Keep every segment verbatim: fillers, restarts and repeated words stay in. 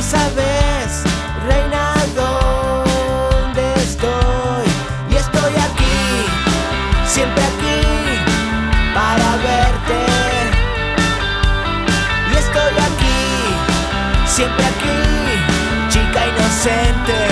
sabes, reina, dónde estoy. Y estoy aquí, siempre aquí, para verte. Y estoy aquí, siempre aquí, chica inocente.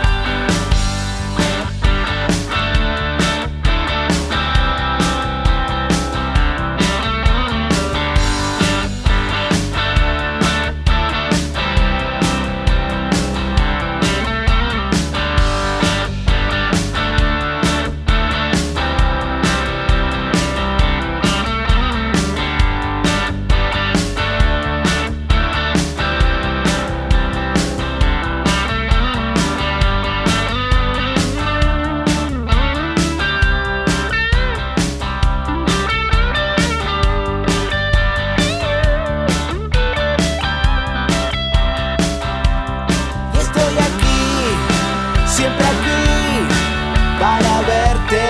Siempre aquí, para verte.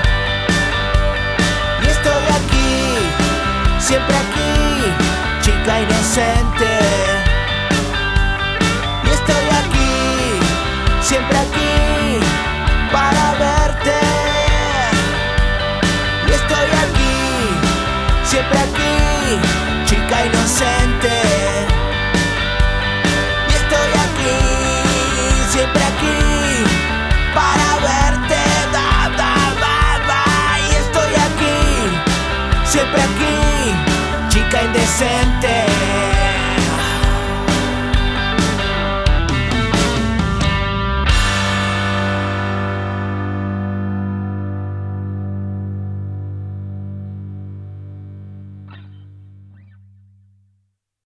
Y estoy aquí, siempre aquí, chica inocente. Y estoy aquí, siempre aquí, para verte. Y estoy aquí, siempre aquí, chica inocente. Y estoy aquí, siempre aquí, para verte, da, da, da, da. Y estoy aquí, siempre aquí, chica indecente.